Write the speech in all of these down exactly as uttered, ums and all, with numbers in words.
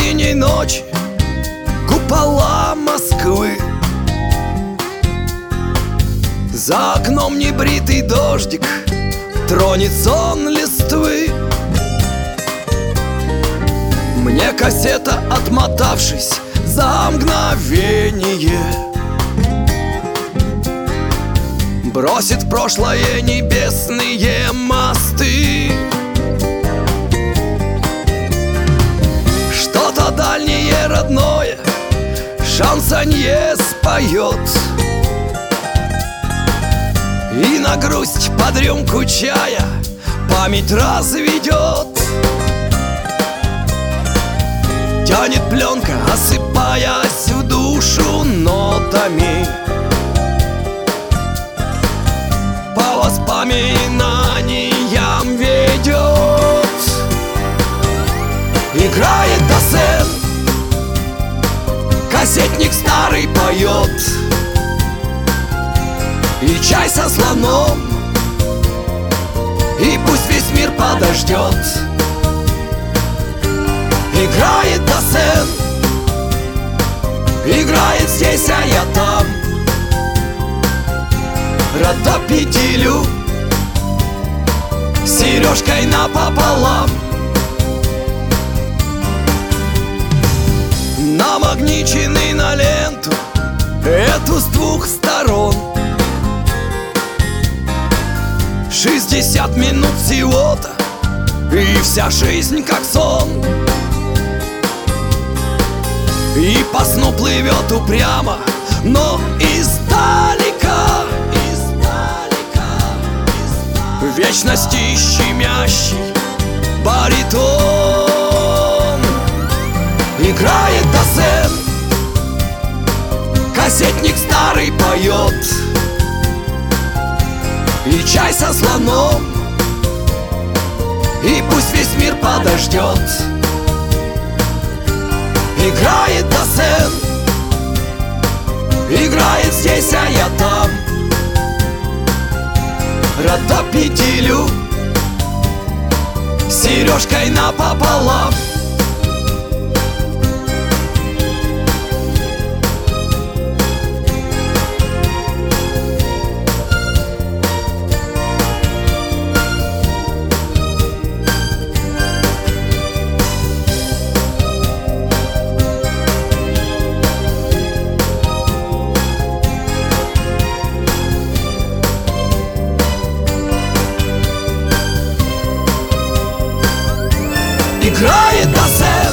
осенней ночи купола Москвы. За окном небритый дождик тронет сон листвы. Мне кассета, отмотавшись за мгновение, бросит в прошлое небесные мосты. Что-то дальнее родное шансонье споет, и на грусть под рюмку чая память разведет. Тянет пленка, осыпаясь в душу нотами, по воспоминаниям ведет. Играет Досен, кассетник старый поет, и чай со слоном, и пусть весь мир подождет. Играет Досен, играет здесь, а я там. Ротопедилю с сережкой напополам. Намагниченный на ленту эту с двух сторон. Шестьдесят минут всего-то, и вся жизнь как сон. И по сну плывет упрямо, но издалека, издалека, издалека. В вечности щемящий баритон. Играет Досен, кассетник старый поет, и чай со слоном, и пусть весь мир подождет. Играет Досен, играет здесь, а я там. Ротопедилю с сережкой напополам. Играет Досен,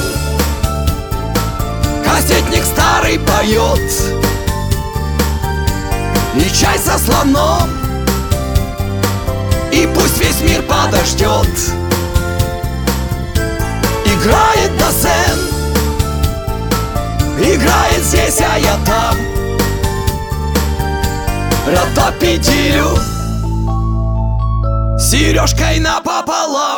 кассетник старый поет, и чай со слоном, и пусть весь мир подождет. Играет Досен, играет здесь, а я там. Ротопедилю с сережкой напополам.